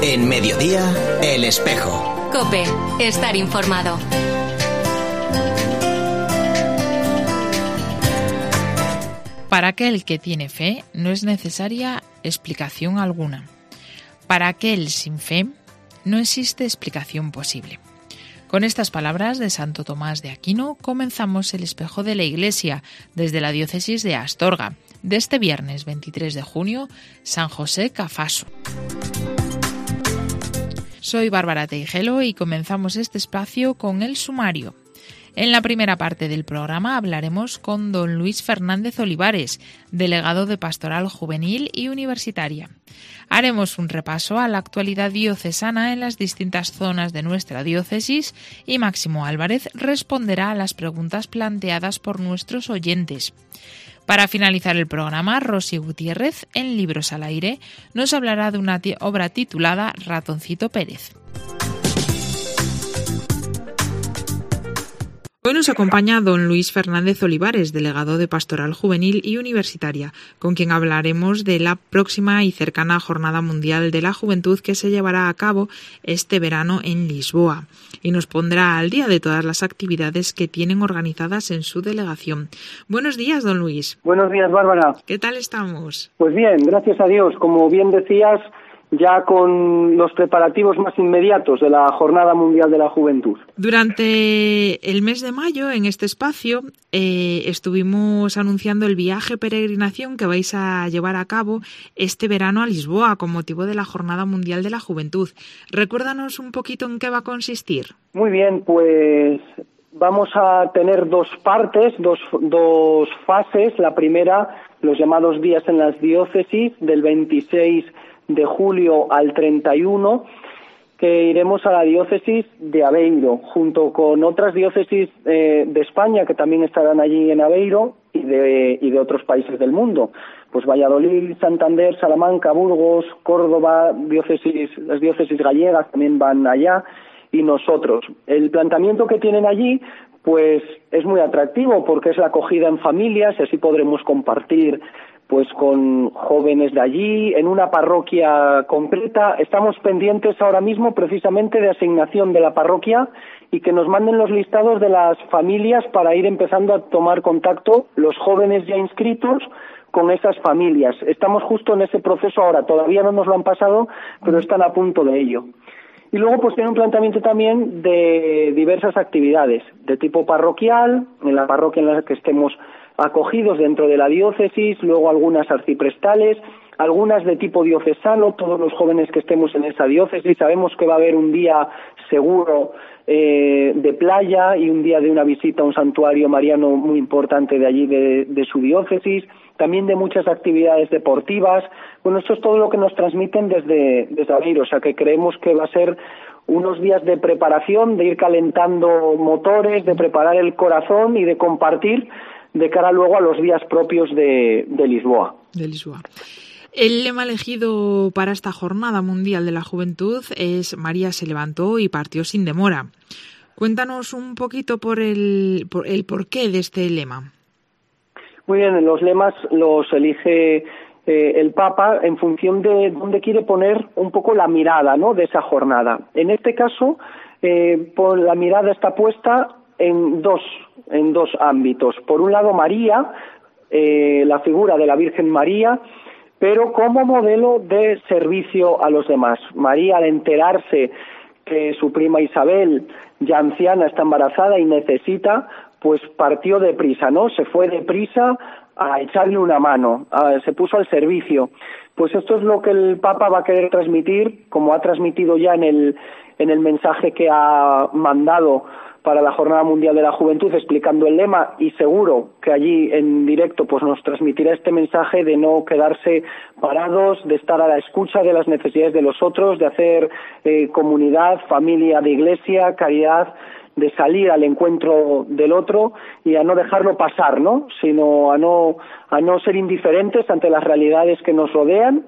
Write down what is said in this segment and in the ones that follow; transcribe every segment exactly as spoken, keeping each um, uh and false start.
En Mediodía, El Espejo. COPE, estar informado. Para aquel que tiene fe, no es necesaria explicación alguna. Para aquel sin fe, no existe explicación posible. Con estas palabras de Santo Tomás de Aquino comenzamos El Espejo de la Iglesia desde la diócesis de Astorga, de este viernes veintitrés de junio, San José Cafaso. Soy Bárbara Teijelo y comenzamos este espacio con el sumario. En la primera parte del programa hablaremos con don Luis Fernández Olivares, delegado de Pastoral Juvenil y Universitaria. Haremos un repaso a la actualidad diocesana en las distintas zonas de nuestra diócesis y Máximo Álvarez responderá a las preguntas planteadas por nuestros oyentes. Para finalizar el programa, Rosy Gutiérrez, en Libros al Aire, nos hablará de una t- obra titulada Ratoncito Pérez. Hoy nos acompaña don Luis Fernández Olivares, delegado de Pastoral Juvenil y Universitaria, con quien hablaremos de la próxima y cercana Jornada Mundial de la Juventud que se llevará a cabo este verano en Lisboa, y nos pondrá al día de todas las actividades que tienen organizadas en su delegación. Buenos días, don Luis. Buenos días, Bárbara. ¿Qué tal estamos? Pues bien, gracias a Dios. Como bien decías, ya con los preparativos más inmediatos de la Jornada Mundial de la Juventud. Durante el mes de mayo, en este espacio, eh, estuvimos anunciando el viaje peregrinación que vais a llevar a cabo este verano a Lisboa con motivo de la Jornada Mundial de la Juventud. Recuérdanos un poquito en qué va a consistir. Muy bien, pues vamos a tener dos partes, dos, dos fases. La primera, los llamados días en las diócesis, del veintiséis de julio al treinta y uno, que iremos a la diócesis de Aveiro, junto con otras diócesis eh, de España que también estarán allí en Aveiro y de, y de otros países del mundo. Pues Valladolid, Santander, Salamanca, Burgos, Córdoba, diócesis, las diócesis gallegas también van allá, y nosotros. El planteamiento que tienen allí pues es muy atractivo porque es la acogida en familias y así podremos compartir pues con jóvenes de allí, en una parroquia completa. Estamos pendientes ahora mismo precisamente de asignación de la parroquia y que nos manden los listados de las familias para ir empezando a tomar contacto los jóvenes ya inscritos con esas familias. Estamos justo en ese proceso ahora, todavía no nos lo han pasado, pero están a punto de ello. Y luego pues tiene un planteamiento también de diversas actividades de tipo parroquial, en la parroquia en la que estemos acogidos dentro de la diócesis, luego algunas arciprestales, algunas de tipo diocesano, todos los jóvenes que estemos en esa diócesis. Sabemos que va a haber un día seguro eh, de playa y un día de una visita a un santuario mariano muy importante de allí de, de su diócesis, también de muchas actividades deportivas. Bueno, esto es todo lo que nos transmiten desde, desde Aveiro, o sea que creemos que va a ser unos días de preparación, de ir calentando motores, de preparar el corazón y de compartir de cara luego a los días propios de, de Lisboa. De Lisboa. El lema elegido para esta Jornada Mundial de la Juventud es María se levantó y partió sin demora. Cuéntanos un poquito por el, por el porqué de este lema. Muy bien, los lemas los elige eh, el Papa en función de dónde quiere poner un poco la mirada, ¿no?, de esa jornada. En este caso, eh, por la mirada está puesta en dos, en dos ámbitos. Por un lado, María, eh, la figura de la Virgen María, pero como modelo de servicio a los demás. María, al enterarse que su prima Isabel, ya anciana, está embarazada y necesita, pues partió deprisa, ¿no? Se fue deprisa a echarle una mano, a, se puso al servicio. Pues esto es lo que el Papa va a querer transmitir, como ha transmitido ya en el, en el mensaje que ha mandado para la Jornada Mundial de la Juventud, explicando el lema, y seguro que allí en directo pues nos transmitirá este mensaje de no quedarse parados, de estar a la escucha de las necesidades de los otros, de hacer eh, comunidad, familia de iglesia, caridad, de salir al encuentro del otro y a no dejarlo pasar, ¿no?, sino a no a no ser indiferentes ante las realidades que nos rodean,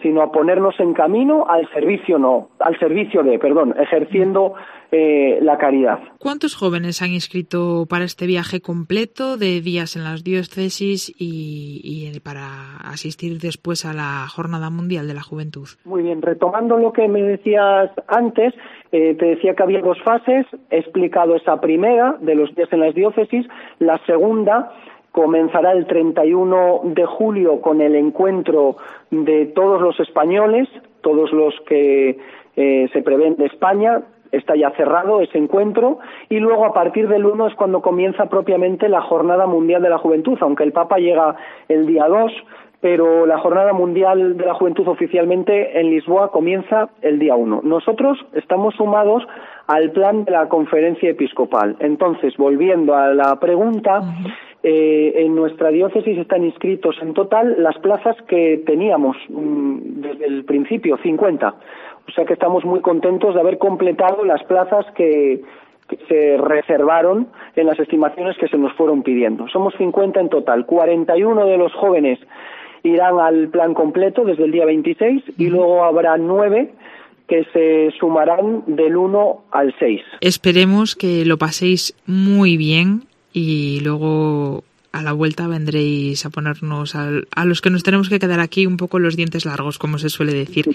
sino a ponernos en camino al servicio no, al servicio de, perdón, ejerciendo eh, la caridad. ¿Cuántos jóvenes han inscrito para este viaje completo de días en las diócesis y, y para asistir después a la Jornada Mundial de la Juventud? Muy bien, retomando lo que me decías antes, eh, te decía que había dos fases, he explicado esa primera de los días en las diócesis, la segunda comenzará el treinta y uno de julio con el encuentro de todos los españoles, todos los que eh, se prevén de España. Está ya cerrado ese encuentro y luego a partir del uno es cuando comienza propiamente la Jornada Mundial de la Juventud, aunque el Papa llega el día dos, pero la Jornada Mundial de la Juventud oficialmente en Lisboa comienza el día uno. Nosotros estamos sumados al plan de la Conferencia Episcopal. Entonces, volviendo a la pregunta, uh-huh. eh, en nuestra diócesis están inscritos en total las plazas que teníamos mmm, desde el principio, cincuenta. O sea que estamos muy contentos de haber completado las plazas que, que se reservaron en las estimaciones que se nos fueron pidiendo. Somos cincuenta en total, cuarenta y uno de los jóvenes irán al plan completo desde el día veintiséis y luego habrá nueve que se sumarán del uno al seis. Esperemos que lo paséis muy bien y luego a la vuelta vendréis a ponernos al, a los que nos tenemos que quedar aquí un poco los dientes largos, como se suele decir.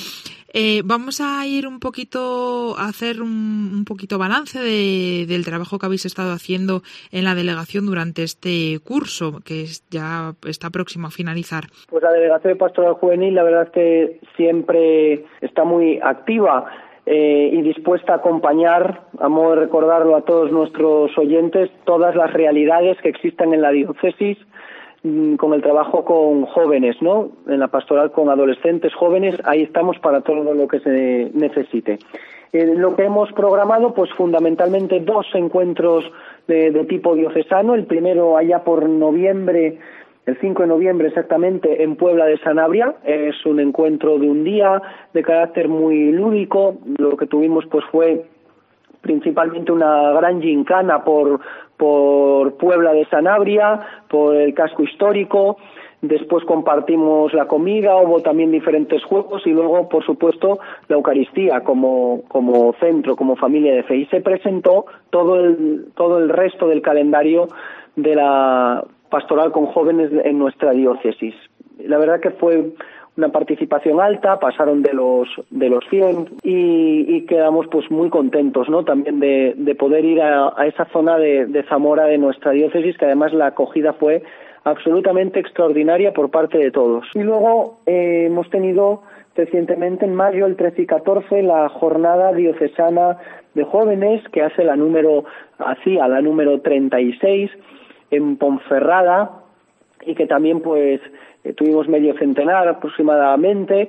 Eh, vamos a ir un poquito a hacer un, un poquito balance de, del trabajo que habéis estado haciendo en la delegación durante este curso, que es, ya está próximo a finalizar. Pues la Delegación de Pastoral Juvenil, la verdad es que siempre está muy activa eh, y dispuesta a acompañar, a modo de recordarlo a todos nuestros oyentes, todas las realidades que existan en la diócesis, con el trabajo con jóvenes, ¿no? En la pastoral con adolescentes, jóvenes, ahí estamos para todo lo que se necesite. Eh, lo que hemos programado, pues fundamentalmente dos encuentros de, de tipo diocesano, el primero allá por noviembre, el cinco de noviembre exactamente, en Puebla de Sanabria, es un encuentro de un día, de carácter muy lúdico, lo que tuvimos pues fue principalmente una gran gincana por por Puebla de Sanabria, por el casco histórico, después compartimos la comida, hubo también diferentes juegos y luego, por supuesto, la Eucaristía como como centro, como familia de fe. Y se presentó todo el todo el resto del calendario de la pastoral con jóvenes en nuestra diócesis. La verdad que fue una participación alta, pasaron de los de los cien y, y quedamos pues muy contentos, ¿no? También de, de poder ir a, a esa zona de, de Zamora de nuestra diócesis, que además la acogida fue absolutamente extraordinaria por parte de todos. Y luego eh, hemos tenido recientemente en mayo, el trece y catorce, la jornada diocesana de jóvenes que hace la número hacía la número treinta y seis en Ponferrada y que también pues Eh, tuvimos medio centenar aproximadamente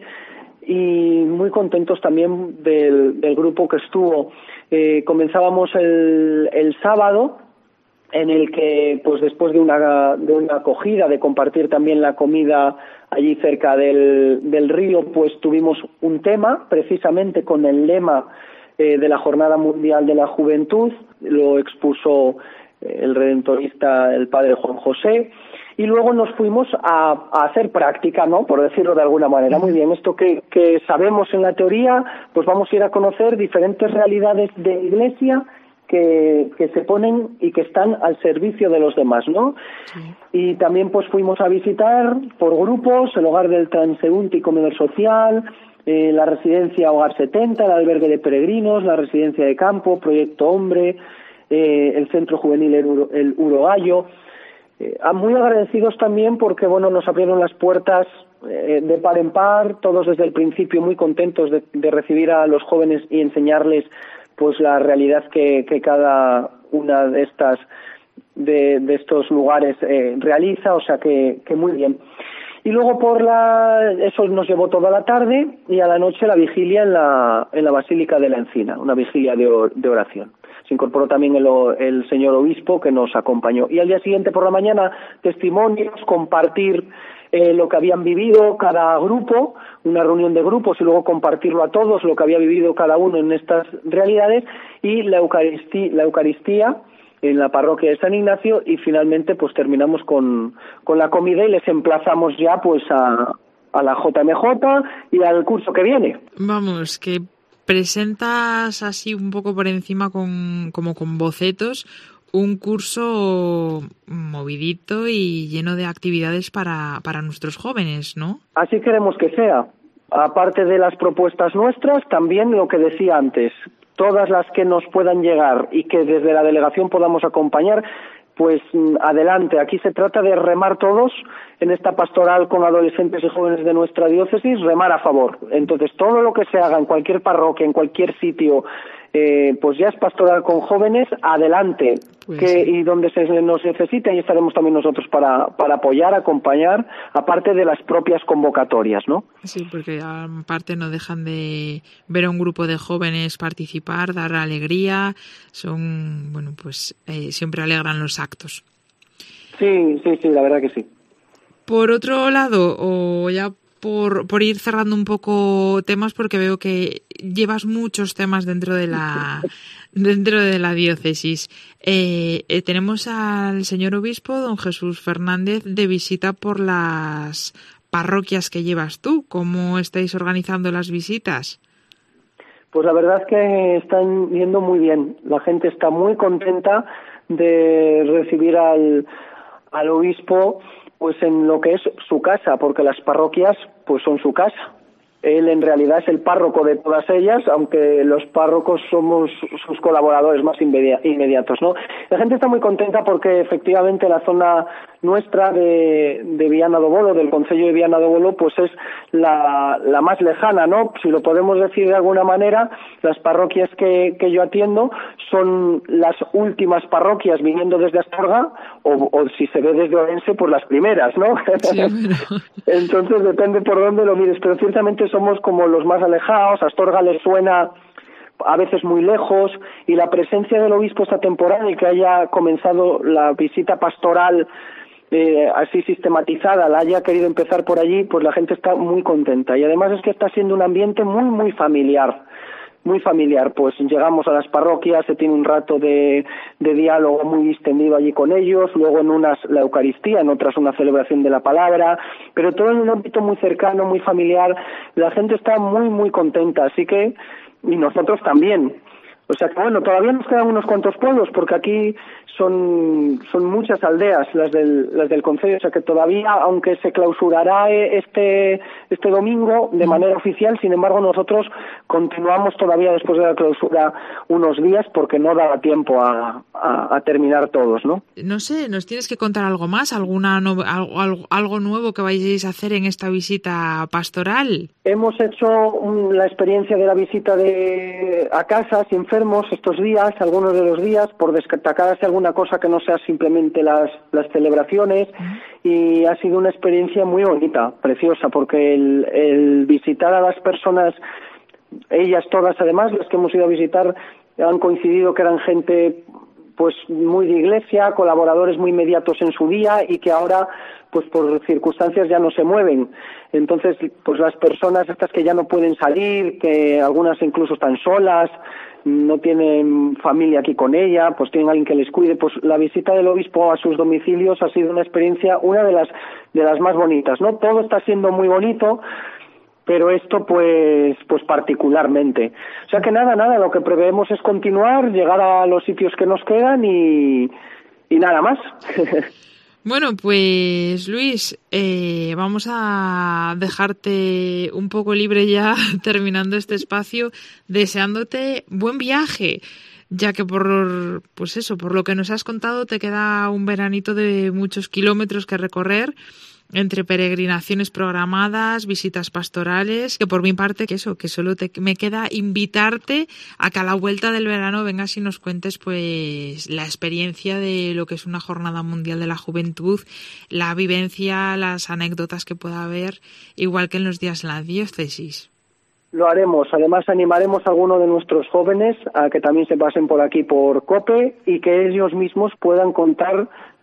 y muy contentos también del, del grupo que estuvo. Eh, comenzábamos el, el sábado, en el que pues después de una, de una acogida, de compartir también la comida allí cerca del, del río, pues tuvimos un tema precisamente con el lema eh, de la Jornada Mundial de la Juventud, lo expuso eh, el redentorista, el padre Juan José. Y luego nos fuimos a, a hacer práctica, ¿no? Por decirlo de alguna manera. Muy bien, esto que, que sabemos en la teoría, pues vamos a ir a conocer diferentes realidades de Iglesia que, que se ponen y que están al servicio de los demás, ¿no? Sí. Y también pues fuimos a visitar por grupos el Hogar del Transeúnte y Comedor Social, eh, la Residencia Hogar setenta, el Albergue de Peregrinos, la Residencia de Campo, Proyecto Hombre, eh, el Centro Juvenil El, Uro, el Urogallo. Eh, muy agradecidos también porque bueno nos abrieron las puertas eh, de par en par, todos desde el principio muy contentos de, de recibir a los jóvenes y enseñarles pues la realidad que, que cada una de estas de, de estos lugares eh, realiza, o sea que, que muy bien. Y luego por la eso nos llevó toda la tarde y a la noche la vigilia en la en la Basílica de la Encina, una vigilia de, or, de oración. Se incorporó también el, el señor obispo que nos acompañó. Y al día siguiente por la mañana, testimonios, compartir eh, lo que habían vivido cada grupo, una reunión de grupos y luego compartirlo a todos, lo que había vivido cada uno en estas realidades, y la Eucaristía, la Eucaristía en la parroquia de San Ignacio, y finalmente pues terminamos con, con la comida y les emplazamos ya pues a, a la J M J y al curso que viene. Vamos, que presentas así un poco por encima con como con bocetos un curso movidito y lleno de actividades para, para nuestros jóvenes, ¿no? Así queremos que sea. Aparte de las propuestas nuestras, también lo que decía antes, todas las que nos puedan llegar y que desde la delegación podamos acompañar, pues adelante. Aquí se trata de remar todos en esta pastoral con adolescentes y jóvenes de nuestra diócesis, remar a favor. Entonces, todo lo que se haga en cualquier parroquia, en cualquier sitio, eh, pues ya es pastoral con jóvenes, adelante. Pues que, sí. Y donde se nos necesite, ahí estaremos también nosotros para, para apoyar, acompañar, aparte de las propias convocatorias, ¿no? Sí, porque aparte no dejan de ver a un grupo de jóvenes participar, dar alegría, son, bueno, pues eh, siempre alegran los actos. Sí, sí, sí, la verdad que sí. Por otro lado, o ya por, por ir cerrando un poco temas, porque veo que llevas muchos temas dentro de la dentro de la diócesis. Eh, eh, tenemos al señor obispo, don Jesús Fernández, de visita por las parroquias que llevas tú. ¿Cómo estáis organizando las visitas? Pues la verdad es que están yendo muy bien. La gente está muy contenta de recibir al, al obispo pues en lo que es su casa, porque las parroquias pues son su casa. Él en realidad es el párroco de todas ellas, aunque los párrocos somos sus colaboradores más inmediatos, ¿no? La gente está muy contenta porque efectivamente la zona nuestra de, de Viana do Bolo, del concello de Viana do Bolo, pues es la, la más lejana, ¿no? Si lo podemos decir de alguna manera, las parroquias que, que yo atiendo son las últimas parroquias viniendo desde Astorga, o, o si se ve desde Orense, pues las primeras, ¿no? Sí, bueno. Entonces depende por dónde lo mires, pero ciertamente somos como los más alejados. Astorga les suena a veces muy lejos, y la presencia del obispo esta temporada y que haya comenzado la visita pastoral eh, así sistematizada, la haya querido empezar por allí, pues la gente está muy contenta. Y además es que está siendo un ambiente muy, muy familiar. Muy familiar, pues llegamos a las parroquias, se tiene un rato de, de diálogo muy distendido allí con ellos, luego en unas la Eucaristía, en otras una celebración de la palabra, pero todo en un ámbito muy cercano, muy familiar. La gente está muy, muy contenta, así que, y nosotros también. O sea que bueno, todavía nos quedan unos cuantos pueblos, porque aquí son son muchas aldeas las del las del concello, o sea que todavía, aunque se clausurará este este domingo de manera oficial, sin embargo nosotros continuamos todavía después de la clausura unos días, porque no daba tiempo a, a, a terminar todos, ¿no? No sé, ¿nos tienes que contar algo más? ¿Alguna no, algo, algo nuevo que vayáis a hacer en esta visita pastoral? Hemos hecho un, la experiencia de la visita de a casas y enfermos estos días, algunos de los días, por destacarse alguna cosa que no sea simplemente las, las celebraciones, uh-huh. Y ha sido una experiencia muy bonita, preciosa, porque el, el visitar a las personas, ellas todas además, las que hemos ido a visitar, han coincidido que eran gente pues muy de iglesia, colaboradores muy inmediatos en su día y que ahora pues por circunstancias ya no se mueven. Entonces, pues las personas estas que ya no pueden salir, que algunas incluso están solas, no tienen familia aquí con ella, pues tienen alguien que les cuide, pues la visita del obispo a sus domicilios ha sido una experiencia, una de las de las más bonitas, ¿no? Todo está siendo muy bonito, pero esto pues pues particularmente. O sea que nada, nada, lo que preveemos es continuar, llegar a los sitios que nos quedan y, y nada más. Bueno, pues Luis, eh, vamos a dejarte un poco libre ya terminando este espacio, deseándote buen viaje, ya que por pues eso, por lo que nos has contado, te queda un veranito de muchos kilómetros que recorrer, entre peregrinaciones programadas, visitas pastorales, que por mi parte, que eso, que solo te, me queda invitarte a que a la vuelta del verano vengas y nos cuentes pues la experiencia de lo que es una Jornada Mundial de la Juventud, la vivencia, las anécdotas que pueda haber, igual que en los días en la diócesis. Lo haremos. Además, animaremos a alguno de nuestros jóvenes a que también se pasen por aquí por COPE y que ellos mismos puedan contar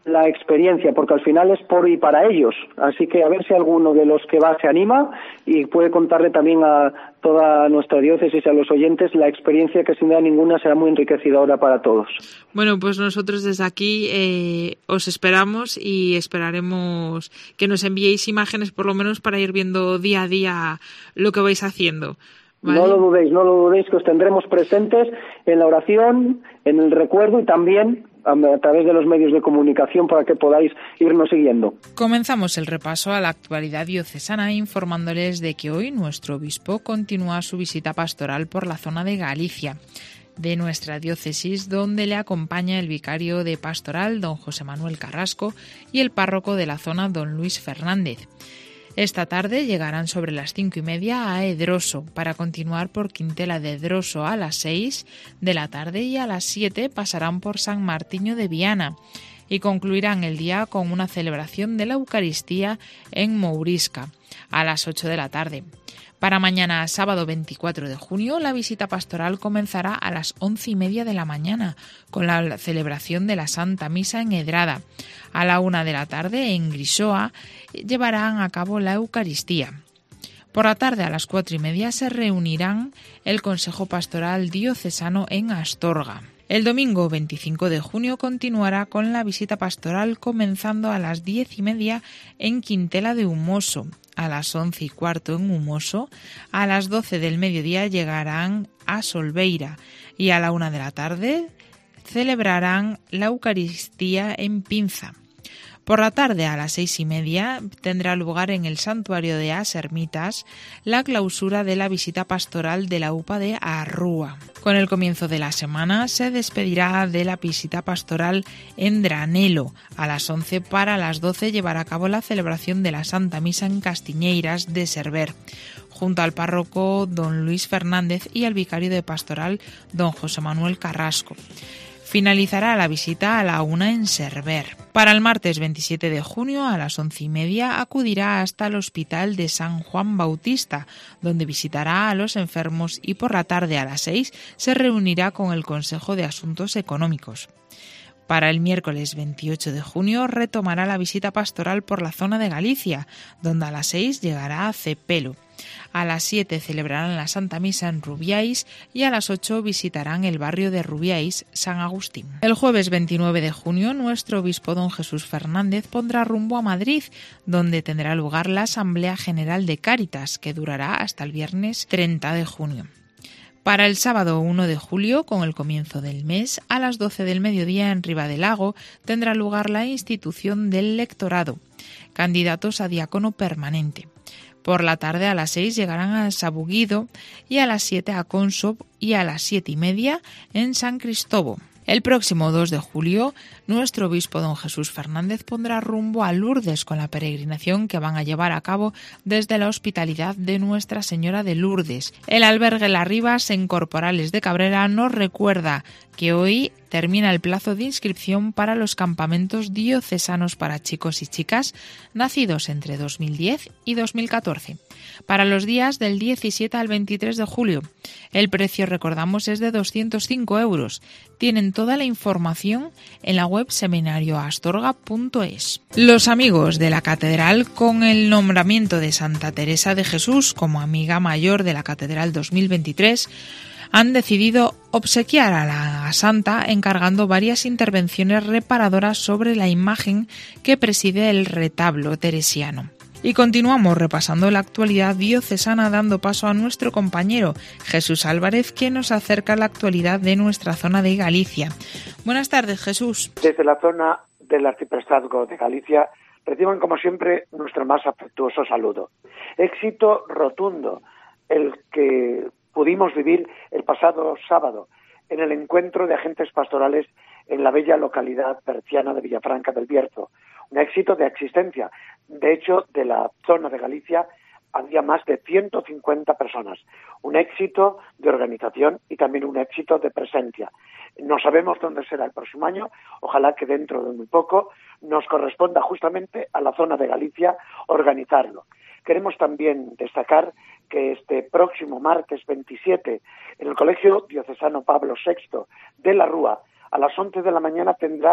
la experiencia, porque al final es por y para ellos. Así que a ver si alguno de los que va se anima y puede contarle también a toda nuestra diócesis y a los oyentes la experiencia, que sin duda ninguna será muy enriquecedora para todos. Bueno, pues nosotros desde aquí eh, os esperamos y esperaremos que nos enviéis imágenes por lo menos para ir viendo día a día lo que vais haciendo. ¿Vale? No lo dudéis, no lo dudéis, que os tendremos presentes en la oración, en el recuerdo y también a, a través de los medios de comunicación para que podáis irnos siguiendo. Comenzamos el repaso a la actualidad diocesana informándoles de que hoy nuestro obispo continúa su visita pastoral por la zona de Galicia de nuestra diócesis, donde le acompaña el vicario de pastoral, don José Manuel Carrasco, y el párroco de la zona, don Luis Fernández. Esta tarde llegarán sobre las cinco y media a Edroso para continuar por Quintela de Edroso a las seis de la tarde y a las siete pasarán por San Martiño de Viana y concluirán el día con una celebración de la Eucaristía en Mourisca a las ocho de la tarde. Para mañana, sábado veinticuatro de junio, la visita pastoral comenzará a las once y media de la mañana, con la celebración de la Santa Misa en Edrada. A la una de la tarde, en Grisoa, llevarán a cabo la Eucaristía. Por la tarde, a las cuatro y media, se reunirán el Consejo Pastoral Diocesano en Astorga. El domingo veinticinco de junio continuará con la visita pastoral, comenzando a las diez y media en Quintela de Humoso. A las once y cuarto en Humoso, a las doce del mediodía llegarán a Solbeira y a la una de la tarde celebrarán la Eucaristía en Pinza. Por la tarde, a las seis y media, tendrá lugar en el santuario de As Ermitas la clausura de la visita pastoral de la U P A de Arrúa. Con el comienzo de la semana se despedirá de la visita pastoral en Dranelo. A las once para las doce llevará a cabo la celebración de la Santa Misa en Castiñeiras de Cerver, junto al párroco don Luis Fernández y al vicario de pastoral don José Manuel Carrasco. Finalizará la visita a la una en Cerver. Para el martes veintisiete de junio a las once y media acudirá hasta el Hospital de San Juan Bautista, donde visitará a los enfermos, y por la tarde a las seis se reunirá con el Consejo de Asuntos Económicos. Para el miércoles veintiocho de junio retomará la visita pastoral por la zona de Galicia, donde a las seis llegará a Cepelo. A las siete celebrarán la Santa Misa en Rubiáis y a las ocho visitarán el barrio de Rubiáis, San Agustín. El jueves veintinueve de junio nuestro obispo don Jesús Fernández pondrá rumbo a Madrid, donde tendrá lugar la Asamblea General de Cáritas, que durará hasta el viernes treinta de junio. Para el sábado uno de julio, con el comienzo del mes, a las doce del mediodía en Ribadelago tendrá lugar la institución del lectorado, candidatos a diácono permanente. Por la tarde a las seis llegarán a Sabuguido y a las siete a Consop y a las siete y media en San Cristóbal. El próximo dos de julio, nuestro obispo don Jesús Fernández pondrá rumbo a Lourdes con la peregrinación que van a llevar a cabo desde la Hospitalidad de Nuestra Señora de Lourdes. El albergue Las Rivas en Corporales de Cabrera nos recuerda que hoy termina el plazo de inscripción para los campamentos diocesanos para chicos y chicas nacidos entre dos mil diez y dos mil catorce, para los días del diecisiete al veintitrés de julio. El precio, recordamos, es de doscientos cinco euros. Tienen toda la información en la web seminario astorga punto es. Los amigos de la Catedral, con el nombramiento de Santa Teresa de Jesús como amiga mayor de la Catedral dos mil veintitrés, han decidido obsequiar a la santa encargando varias intervenciones reparadoras sobre la imagen que preside el retablo teresiano. Y continuamos repasando la actualidad diocesana, dando paso a nuestro compañero Jesús Álvarez, que nos acerca a la actualidad de nuestra zona de Galicia. Buenas tardes, Jesús. Desde la zona del Arciprestazgo de Galicia reciban como siempre nuestro más afectuoso saludo. Éxito rotundo el que pudimos vivir el pasado sábado en el encuentro de agentes pastorales en la bella localidad berciana de Villafranca del Bierzo. Un éxito de existencia. De hecho, de la zona de Galicia había más de ciento cincuenta personas. Un éxito de organización y también un éxito de presencia. No sabemos dónde será el próximo año. Ojalá que dentro de muy poco nos corresponda justamente a la zona de Galicia organizarlo. Queremos también destacar que este próximo martes veintisiete, en el Colegio Diocesano Pablo sexto de la Rúa, a las once de la mañana tendrá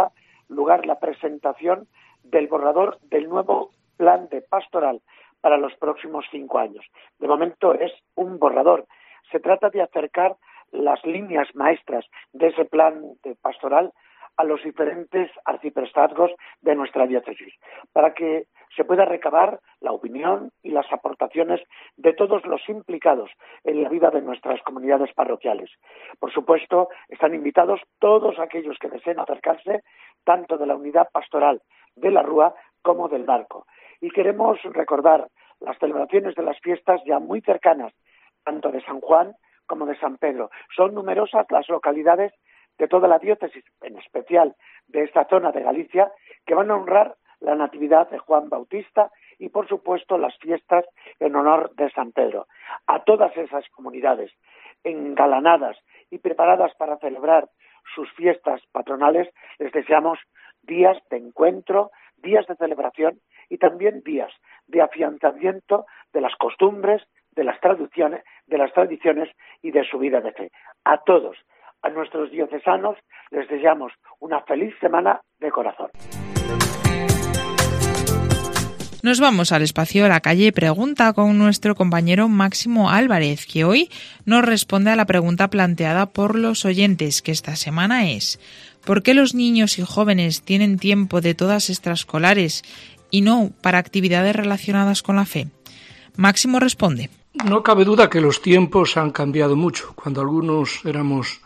lugar la presentación del borrador del nuevo plan de pastoral para los próximos cinco años. De momento es un borrador. Se trata de acercar las líneas maestras de ese plan de pastoral a los diferentes arciprestazgos de nuestra diócesis, para que se pueda recabar la opinión y las aportaciones de todos los implicados en la vida de nuestras comunidades parroquiales. Por supuesto, están invitados todos aquellos que deseen acercarse, tanto de la unidad pastoral de la Rúa como del Barco. Y queremos recordar las celebraciones de las fiestas ya muy cercanas, tanto de San Juan como de San Pedro. Son numerosas las localidades de toda la diócesis, en especial de esta zona de Galicia, que van a honrar la Natividad de Juan Bautista y, por supuesto, las fiestas en honor de San Pedro. A todas esas comunidades engalanadas y preparadas para celebrar sus fiestas patronales, les deseamos días de encuentro, días de celebración y también días de afianzamiento de las costumbres, de las tradiciones, de las tradiciones y de su vida de fe. A todos, a nuestros diocesanos, les deseamos una feliz semana de corazón. Nos vamos al espacio La Calle Pregunta con nuestro compañero Máximo Álvarez, que hoy nos responde a la pregunta planteada por los oyentes, que esta semana es: ¿por qué los niños y jóvenes tienen tiempo de todas extraescolares y no para actividades relacionadas con la fe? Máximo responde. No cabe duda que los tiempos han cambiado mucho. Cuando algunos éramos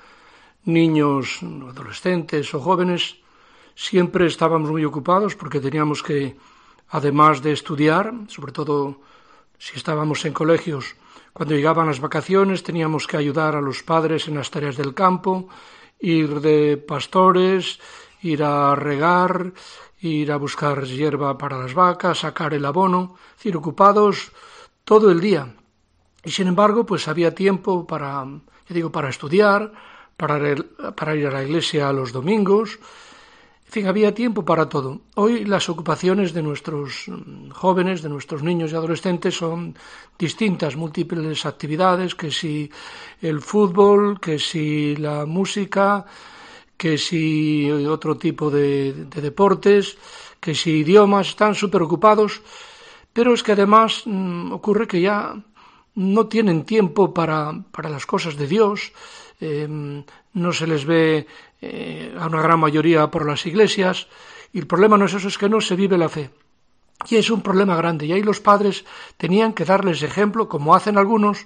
niños, adolescentes o jóvenes, siempre estábamos muy ocupados porque teníamos que, además de estudiar, sobre todo si estábamos en colegios, cuando llegaban las vacaciones teníamos que ayudar a los padres en las tareas del campo, ir de pastores, ir a regar, ir a buscar hierba para las vacas, sacar el abono, es decir, ocupados todo el día. Y sin embargo, pues había tiempo para, yo digo, para estudiar, para, para ir a la iglesia los domingos. En fin, había tiempo para todo. Hoy las ocupaciones de nuestros jóvenes, de nuestros niños y adolescentes son distintas, múltiples actividades, que si el fútbol, que si la música, que si otro tipo de, de deportes, que si idiomas, están súper ocupados, pero es que además mmm, ocurre que ya no tienen tiempo para, para las cosas de Dios, eh, no se les ve eh, a una gran mayoría por las iglesias, y el problema no es eso, es que no se vive la fe. Y es un problema grande, y ahí los padres tenían que darles ejemplo, como hacen algunos,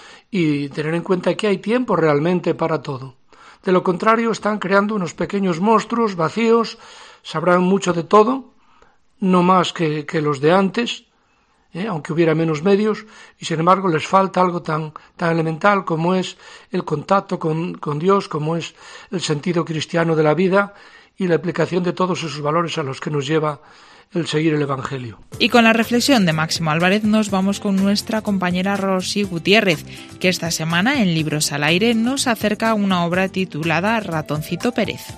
y tener en cuenta que hay tiempo realmente para todo. De lo contrario, están creando unos pequeños monstruos vacíos, sabrán mucho de todo, no más que, que los de antes, ¿Eh? aunque hubiera menos medios, y sin embargo les falta algo tan, tan elemental como es el contacto con, con Dios, como es el sentido cristiano de la vida y la aplicación de todos esos valores a los que nos lleva el seguir el Evangelio. Y con la reflexión de Máximo Álvarez nos vamos con nuestra compañera Rosy Gutiérrez, que esta semana en Libros al Aire nos acerca a una obra titulada Ratoncito Pérez.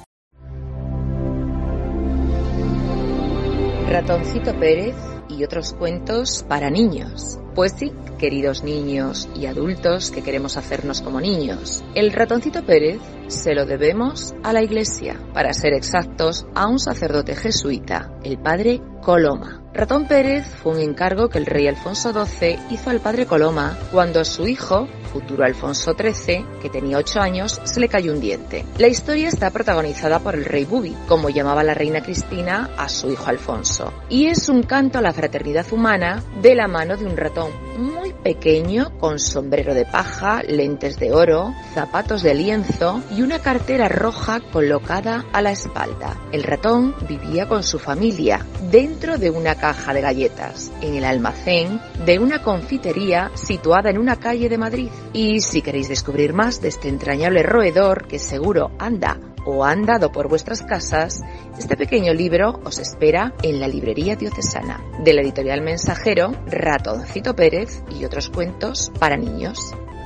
Ratoncito Pérez y otros cuentos para niños. Pues sí, queridos niños y adultos que queremos hacernos como niños, el Ratoncito Pérez se lo debemos a la Iglesia, para ser exactos, a un sacerdote jesuita, el padre Coloma. Ratón Pérez fue un encargo que el rey Alfonso doce hizo al padre Coloma cuando a su hijo, futuro Alfonso trece, que tenía ocho años, se le cayó un diente. La historia está protagonizada por el rey Bubi, como llamaba la reina Cristina a su hijo Alfonso, y es un canto a la fraternidad humana de la mano de un ratón muy pequeño con sombrero de paja, lentes de oro, zapatos de lienzo y una cartera roja colocada a la espalda. El ratón vivía con su familia dentro de una caja de galletas en el almacén de una confitería situada en una calle de Madrid. Y si queréis descubrir más de este entrañable roedor que seguro anda o ha andado por vuestras casas, este pequeño libro os espera en la librería diocesana, de la editorial Mensajero, Ratoncito Pérez y otros cuentos para niños.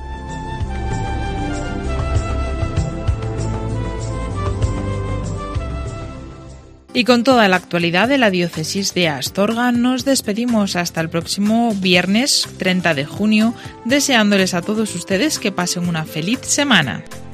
Y con toda la actualidad de la diócesis de Astorga nos despedimos hasta el próximo viernes treinta de junio, deseándoles a todos ustedes que pasen una feliz semana.